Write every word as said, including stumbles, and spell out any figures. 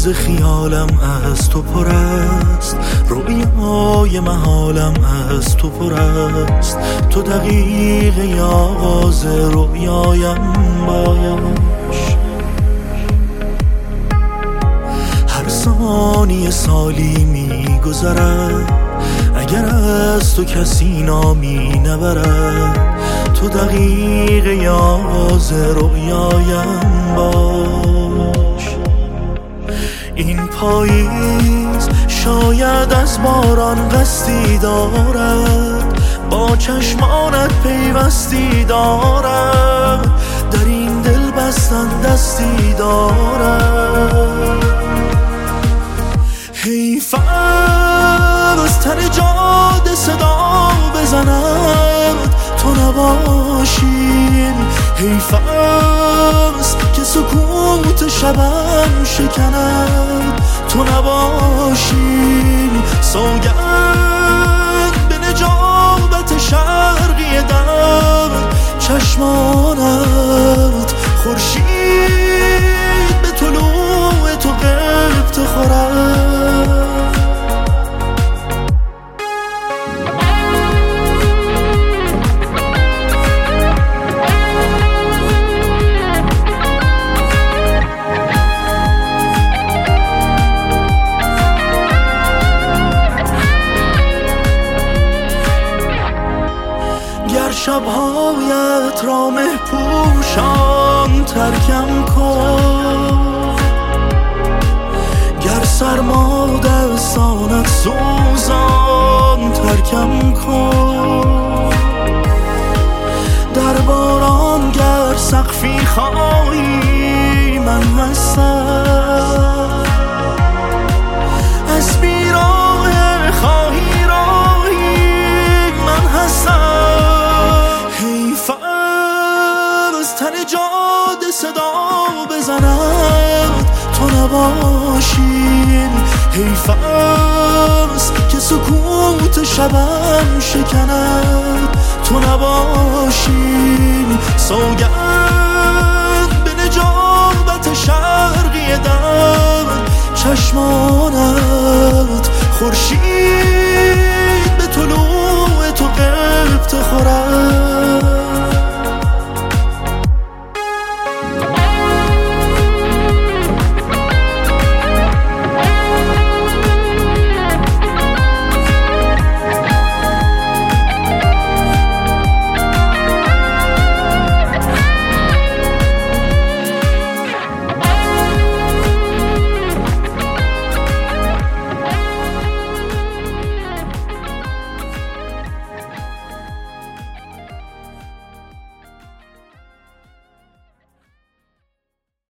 روز خیالم از تو پر است، رویای محالم از تو پر است. تو دقیقه آغاز رویایم باش، هر ثانیه سالی می گذرد اگر از تو کسی نامی نبرد. تو دقیقه آغاز رویایم باش. این پاییز شاید از باران قصدی دارد، با چشمانت پیوستی دارد، در این دل بستن دستی دارد. حیف از تن جاده صدا بزند تو نباشی، حیف است که سکوت شبم شکند تو نباشی. سوگند به نجابت شرقی دم چشمانت، خورشید به طلوع تو قبط خورد. شبهایت را مه پوشان ترکم کن، گر سرما دستانت سوزان ترکم کن. در باران گر سقفی خواهی من هستم، از بیراه خواهی راهی من هستم. تن جاده صدا بزند تو نباشی، حیف است که سکوت شبم شکند تو نباشی. سوگند به نجابت شرقی دم چشمانت، خورشید